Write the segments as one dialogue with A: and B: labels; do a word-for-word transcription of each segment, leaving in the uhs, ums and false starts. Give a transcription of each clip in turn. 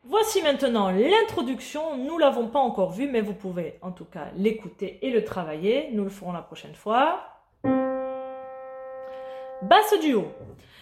A: Voici maintenant l'introduction. Nous ne l'avons pas encore vu, mais vous pouvez en tout cas l'écouter et le travailler. Nous le ferons la prochaine fois. Basse du haut.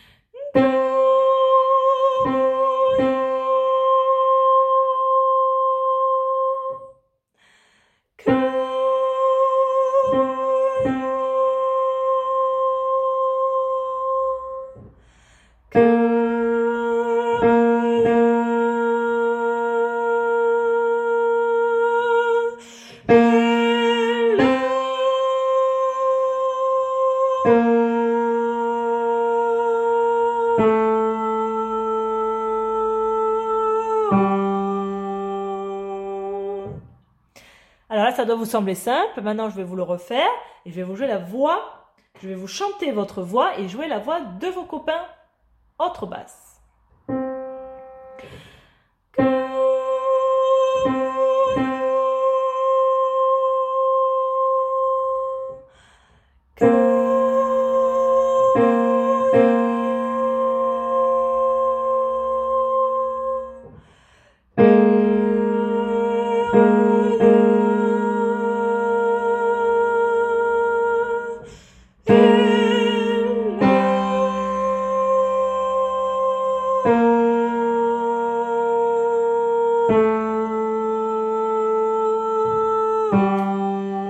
A: Alors là, ça doit vous sembler simple. Maintenant, je vais vous le refaire et je vais vous jouer la voix. Je vais vous chanter votre voix et jouer la voix de vos copains. Autre basse.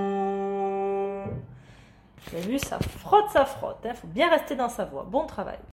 A: Vous avez vu, ça frotte, ça frotte. Il faut bien rester dans sa voix. Bon travail.